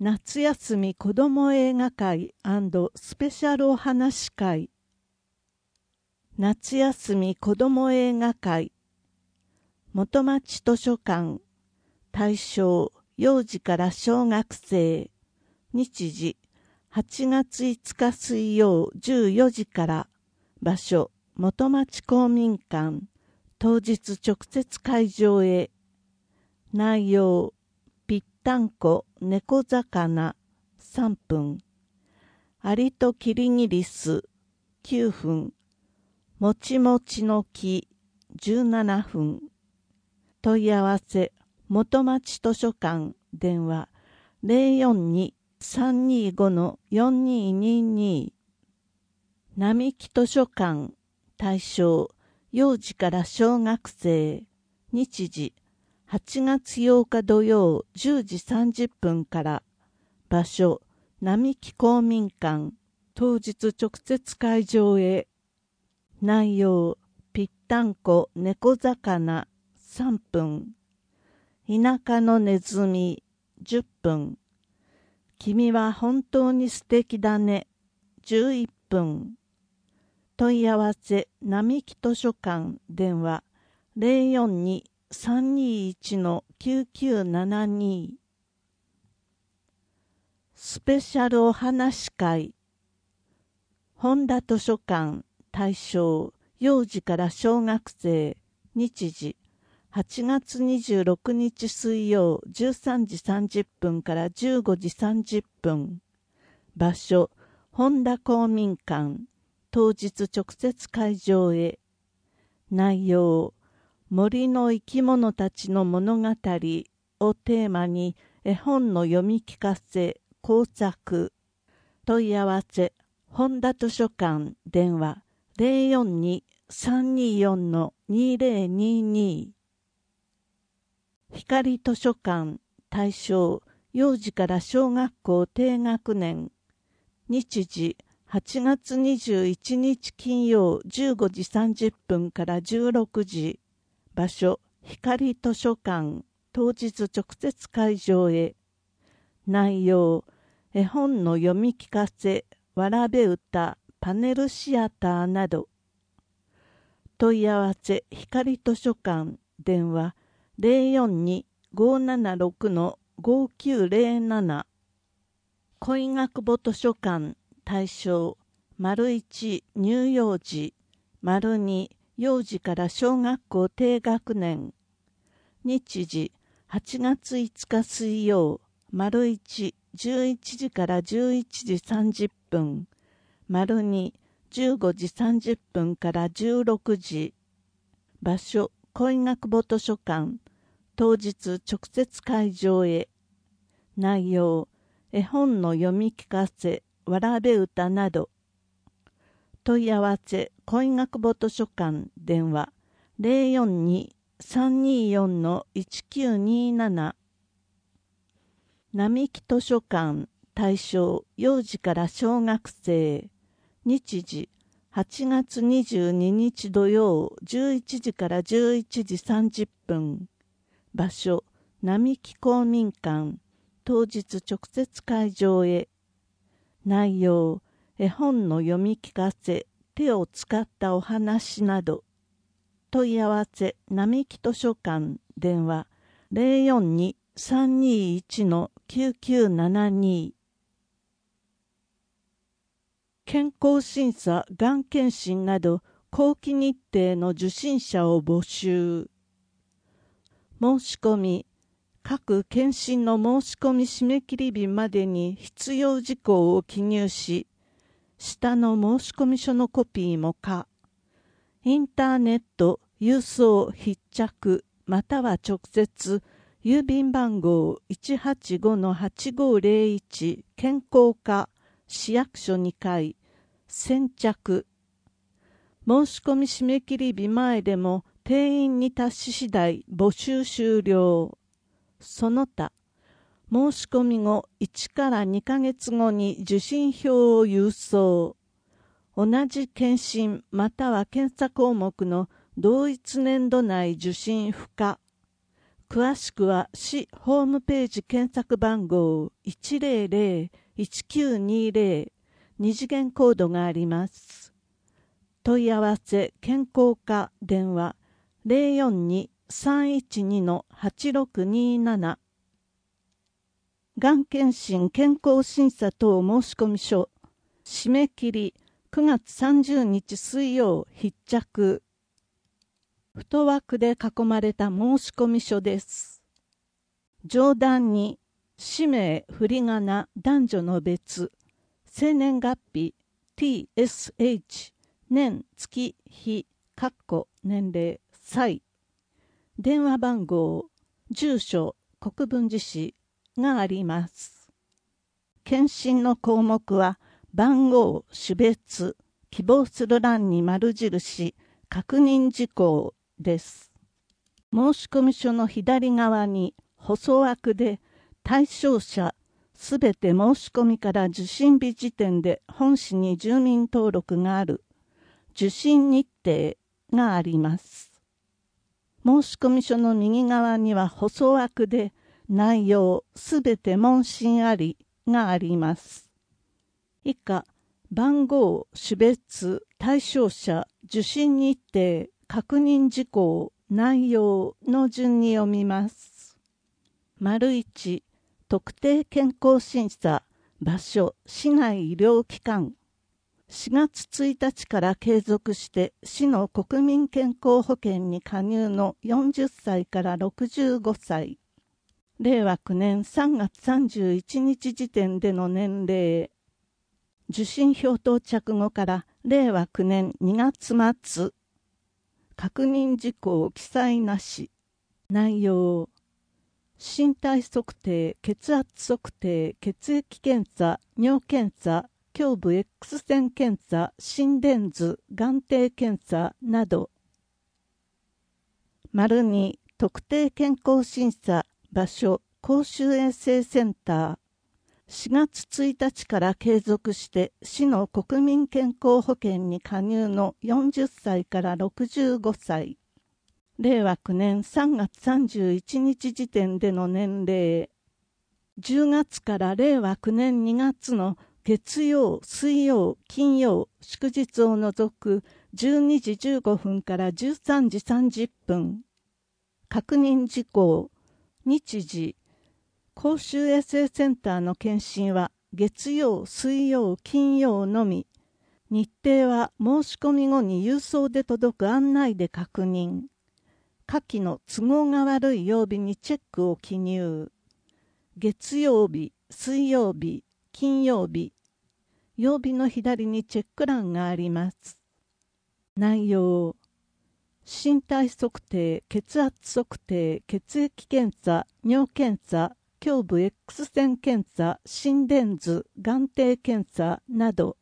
夏休み子ども映画会&スペシャルお話会。夏休み子ども映画会。元町図書館。対象幼児から小学生。日時8月5日水曜14時から。場所元町公民館。当日直接会場へ。内容ぴったんこ猫魚3分。アリとキリギリス9分。もちもちの木17分。問い合わせ元町図書館電話 042-325-4222。並木図書館対象幼児から小学生。日時8月8日土曜10時30分から。場所並木公民館。当日直接会場へ。内容ぴったんこ猫魚3分。田舎のネズミ10分。君は本当に素敵だね11分。問い合わせ並木図書館電話 042-321-9972。スペシャルお話会。本田図書館対象幼児から小学生。日時8月26日水曜13時30分から15時30分。場所本田公民館。当日直接会場へ。内容森の生き物たちの物語をテーマに絵本の読み聞かせ工作。問い合わせ本田図書館電話 042-324-2022。光図書館対象幼児から小学校低学年。日時8月21日金曜15時30分から16時。場所光図書館。当日直接会場へ。内容絵本の読み聞かせわらべ歌パネルシアターなど。問い合わせ光図書館電話 042-576-5907。恋学母図書館対象 ① 乳幼児 ② 幼児から小学校低学年。日時8月5日水曜 ① 11時から11時30分 ② 15時30分から16時。場所恋学母図書館。当日直接会場へ。内容絵本の読み聞かせわらべ歌など。問い合わせ恋学母図書館電話 042-324-1927。並木図書館対象幼児から小学生。日時8月22日土曜11時から11時30分。場所並木公民館。当日直接会場へ。内容絵本の読み聞かせ手を使ったお話など。問い合わせ並木図書館電話 042-321-9972。健康審査がん検診など後期日程の受診者を募集。申し込み各検診の申し込み締め切り日までに必要事項を記入し、下の申し込み書のコピーも可。インターネット、郵送、必着、または直接、郵便番号 185-8501 健康課市役所2階、先着。申し込み締め切り日前でも定員に達し次第募集終了。その他、申し込み後1から2ヶ月後に受診票を郵送。同じ検診または検査項目の同一年度内受診不可。 詳しくは市ホームページ検索番号 100-1920 二次元コードがあります。問い合わせ健康課電話 042-312-8627 がん検診健康審査等申込書締め切り9月30日水曜必着。太枠で囲まれた申込書です。上段に氏名、振り仮名、男女の別、生年月日、TSH、年、月、日、年齢、歳、電話番号、住所、国分寺市があります。検診の項目は、番号、種別、希望する欄に丸印、確認事項です。申込書の左側に細枠で対象者すべて申し込みから受診日時点で本市に住民登録がある受診日程があります。申込書の右側には細枠で内容すべて問診ありがあります。以下、番号、種別、対象者、受診日程、確認事項、内容の順に読みます。丸1、特定健康審査、場所、市内医療機関。4月1日から継続して市の国民健康保険に加入の40歳から65歳。令和9年3月31日時点での年齢。受診票到着後から令和9年2月末。確認事項記載なし。内容。身体測定、血圧測定、血液検査、尿検査、胸部 X 線検査、心電図、眼底検査など。丸2、特定健康審査、場所、公衆衛生センター。4月1日から継続して市の国民健康保険に加入の40歳から65歳。令和9年3月31日時点での年齢。10月から令和9年2月の月曜、水曜、金曜、祝日を除く12時15分から13時30分。確認事項。日時。公衆衛生センターの検診は月曜、水曜、金曜のみ。日程は申し込み後に郵送で届く案内で確認。下記の都合が悪い曜日にチェックを記入。月曜日、水曜日、金曜日。曜日の左にチェック欄があります。内容。身体測定、血圧測定、血液検査、尿検査、胸部 X 線検査、心電図、眼底検査など。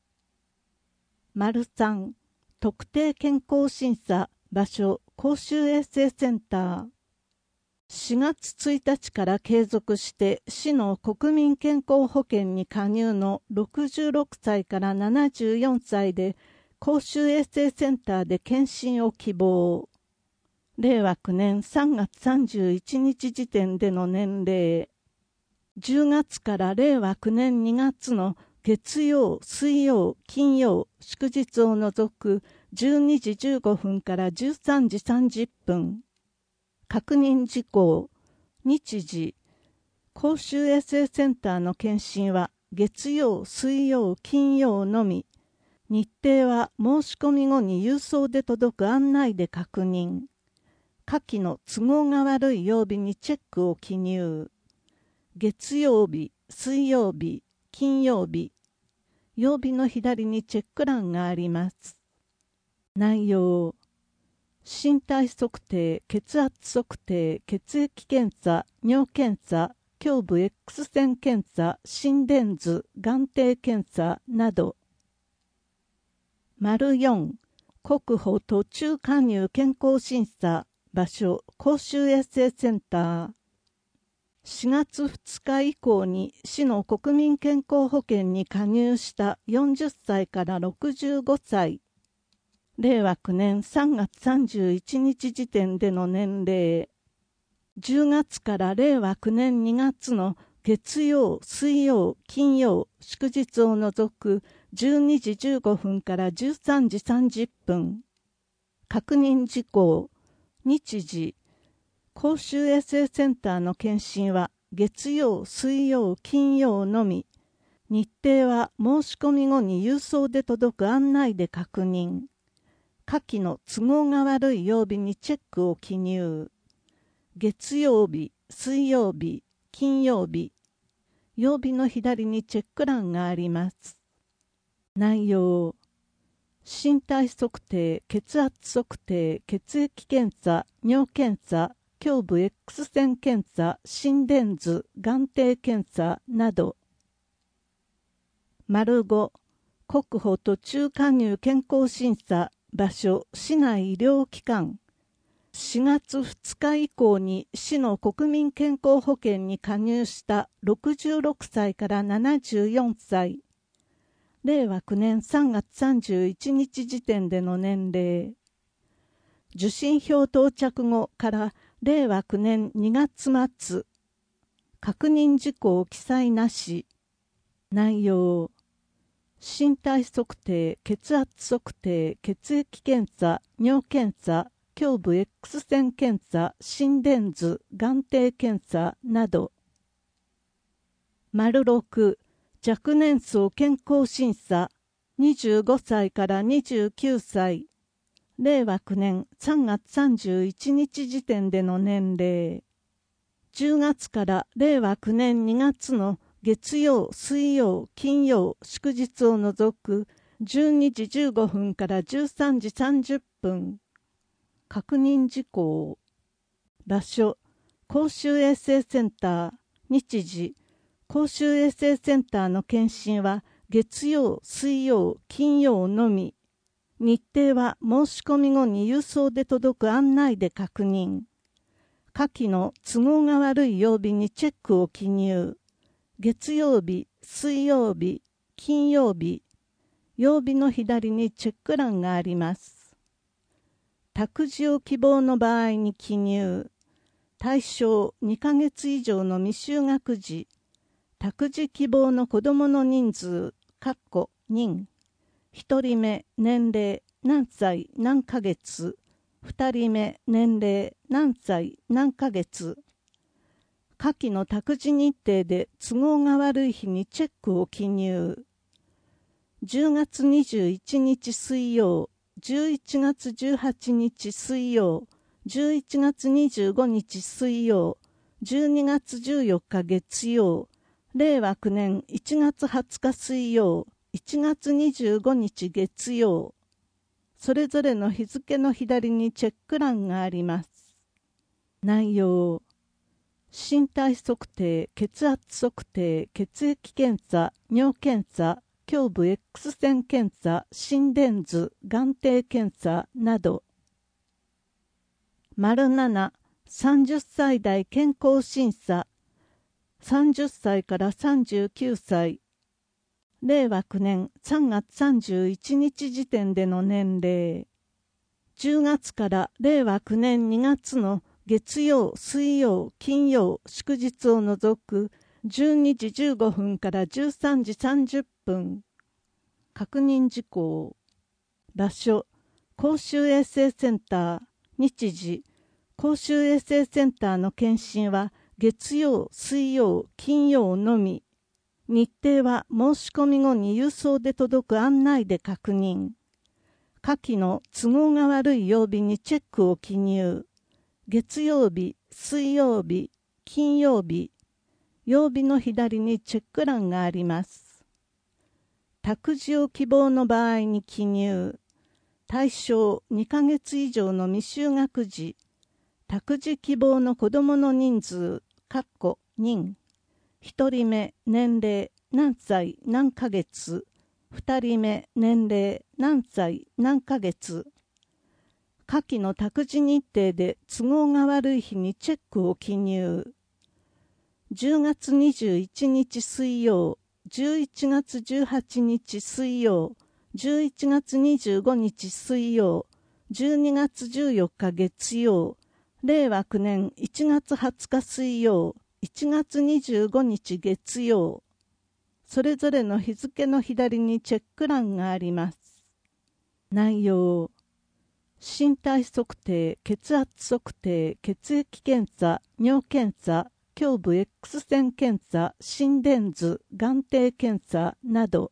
丸3、特定健康審査、場所、公衆衛生センター。4月1日から継続して市の国民健康保険に加入の66歳から74歳で公衆衛生センターで検診を希望。令和9年3月31日時点での年齢。10月から令和9年2月の月曜、水曜、金曜、祝日を除く12時15分から13時30分。確認事項。日時。公衆衛生センターの検診は月曜、水曜、金曜のみ。日程は申し込み後に郵送で届く案内で確認。下記の都合が悪い曜日にチェックを記入。月曜日、水曜日、金曜日。曜日の左にチェック欄があります。内容。身体測定、血圧測定、血液検査、尿検査、胸部 X 線検査、心電図、眼底検査など。丸4、国保途中加入健康審査、場所、公衆衛生センター。4月2日以降に市の国民健康保険に加入した40歳から65歳。令和9年3月31日時点での年齢。 10月から令和9年2月の月曜、水曜、金曜、祝日を除く12時15分から13時30分。確認事項。日時。公衆衛生センターの検診は月曜、水曜、金曜のみ。日程は申し込み後に郵送で届く案内で確認。下記の都合が悪い曜日にチェックを記入。月曜日、水曜日、金曜日。曜日の左にチェック欄があります。内容。身体測定、血圧測定、血液検査、尿検査、胸部 X 線検査、心電図、眼底検査など。丸5、国保途中加入健康審査、場所、市内医療機関。4月2日以降に市の国民健康保険に加入した66歳から74歳。令和9年3月31日時点での年齢。受診票到着後から令和9年2月末。確認事項記載なし。内容。身体測定、血圧測定、血液検査、尿検査、胸部 X 線検査、心電図、眼底検査など。丸6、若年層健康審査、25歳から29歳。令和9年3月31日時点での年齢。10月から令和9年2月の月曜、水曜、金曜、祝日を除く12時15分から13時30分。確認事項。場所、公衆衛生センター。日時、公衆衛生センターの検診は月曜、水曜、金曜のみ。日程は申し込み後に郵送で届く案内で確認。下記の都合が悪い曜日にチェックを記入。月曜日、水曜日、金曜日。曜日の左にチェック欄があります。託児を希望の場合に記入。対象2ヶ月以上の未就学児。託児希望の子どもの人数、人。1人目、年齢、何歳、何ヶ月。2人目、年齢、何歳、何ヶ月。下記の託児日程で都合が悪い日にチェックを記入。10月21日水曜、11月18日水曜、11月25日水曜、12月14日月曜、令和9年1月20日水曜、1月25日月曜。それぞれの日付の左にチェック欄があります。内容。身体測定、血圧測定、血液検査、尿検査、胸部 X 線検査、心電図、眼底検査など。丸7、30歳代健康審査。30歳から39歳。令和9年3月31日時点での年齢。10月から令和9年2月の月曜、水曜、金曜、祝日を除く12時15分から13時30分。確認事項。場所、公衆衛生センター。日時、公衆衛生センターの検診は月曜、水曜、金曜のみ。日程は申し込み後に郵送で届く案内で確認。下記の都合が悪い曜日にチェックを記入。月曜日、水曜日、金曜日。曜日の左にチェック欄があります。託児を希望の場合に記入。対象2ヶ月以上の未就学児。託児希望の子どもの人数、人。1人目、年齢、何歳、何ヶ月。2人目、年齢、何歳、何ヶ月。下記の託児日程で都合が悪い日にチェックを記入。10月21日水曜、11月18日水曜、11月25日水曜、12月14日月曜、 令和9年1月20日水曜、1月25日月曜、それぞれの日付の左にチェック欄があります。内容、身体測定、血圧測定、血液検査、尿検査、胸部 X 線検査、心電図、眼底検査など。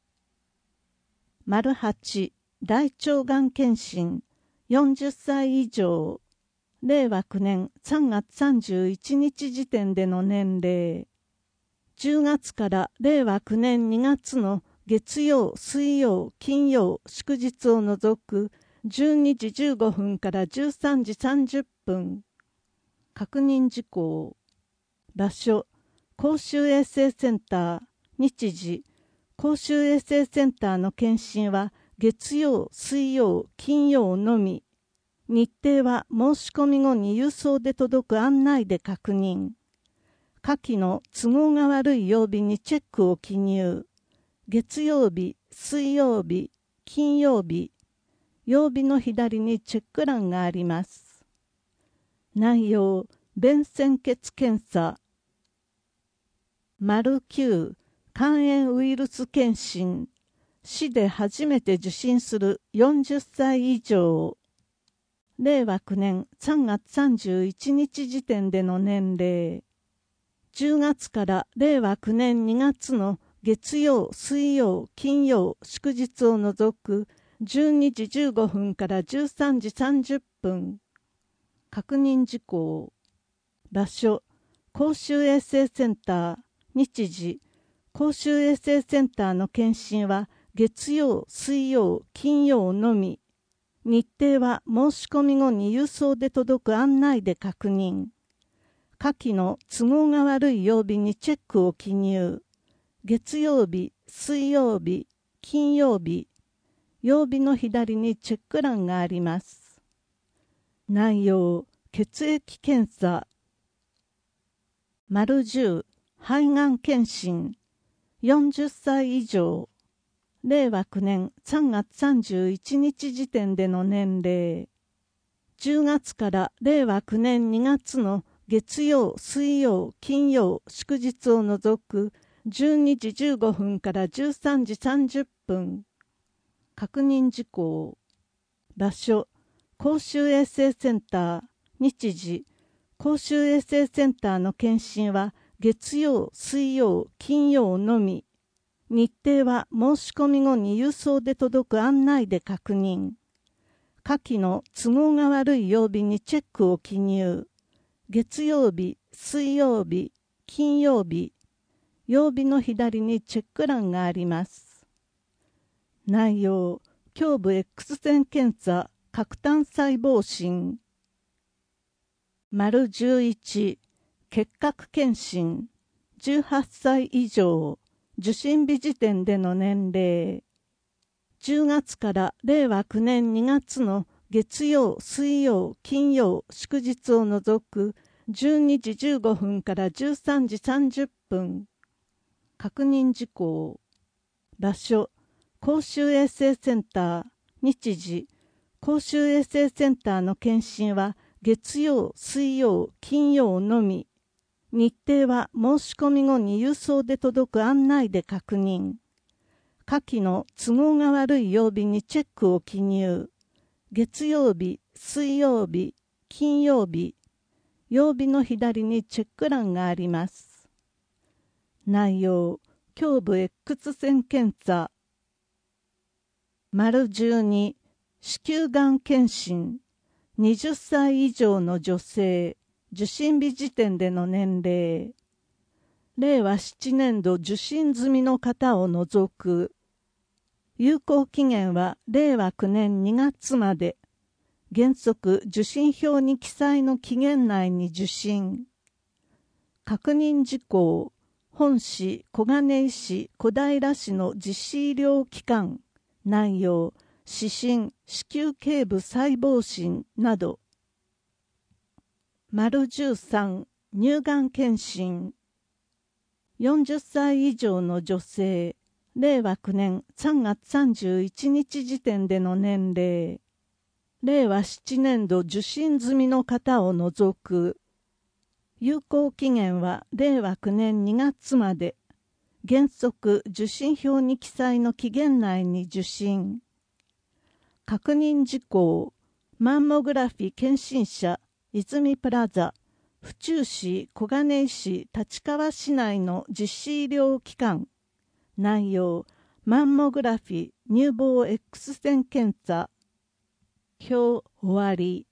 丸8、大腸がん検診、40歳以上、令和9年3月31日時点での年齢。10月から令和9年2月の月曜、水曜、金曜、祝日を除く12時15分から13時30分。確認事項。場所、公衆衛生センター。日時、公衆衛生センターの検診は月曜、水曜、金曜のみ。日程は申し込み後に郵送で届く案内で確認。下記の都合が悪い曜日にチェックを記入。月曜日、水曜日、金曜日。曜日の左にチェック欄があります。内容、便潜血検査。丸9、肝炎ウイルス検診。市で初めて受診する40歳以上。令和9年3月31日時点での年齢。10月から令和9年2月の月曜、水曜、金曜、祝日を除く12時15分から13時30分。確認事項。場所、公衆衛生センター。日時、公衆衛生センターの検診は月曜、水曜、金曜のみ。日程は申し込み後に郵送で届く案内で確認。下記の都合が悪い曜日にチェックを記入。月曜日、水曜日、金曜日。曜日の左にチェック欄があります。内容、血液検査。丸10、肺がん検診。40歳以上。令和9年3月31日時点での年齢。10月から令和9年2月の月曜、水曜、金曜、祝日を除く12時15分から13時30分。確認事項。場所、公衆衛生センター。日時、公衆衛生センターの検診は月曜、水曜、金曜のみ。日程は申し込み後に郵送で届く案内で確認。下記の都合が悪い曜日にチェックを記入。月曜日、水曜日、金曜日。曜日の左にチェック欄があります。内容、胸部 X 線検査、角炭細胞診。丸11、結核検診。18歳以上。受診日時点での年齢。10月から令和9年2月の月曜、水曜、金曜、祝日を除く12時15分から13時30分。確認事項。場所、公衆衛生センター。日時、公衆衛生センターの検診は月曜、水曜、金曜のみ。日程は申し込み後に郵送で届く案内で確認。下記の都合が悪い曜日にチェックを記入。月曜日、水曜日、金曜日。曜日の左にチェック欄があります。内容、胸部 X 線検査。丸12、子宮がん検診。20歳以上の女性。受診日時点での年齢。令和7年度受診済みの方を除く。有効期限は令和9年2月まで。原則受診票に記載の期限内に受診。確認事項。本市、小金井市、小平市の実施医療機関。内容、指針、子宮頸部細胞診など。丸13、乳がん検診。40歳以上の女性。令和9年3月31日時点での年齢。 令和7年度受診済みの方を除く。有効期限は令和9年2月まで。原則受診票に記載の期限内に受診。確認事項。マンモグラフィ検診車、泉プラザ、府中市、小金井市、立川市内の実施医療機関。内容、マンモグラフィ乳房 X 線検査。表終わり。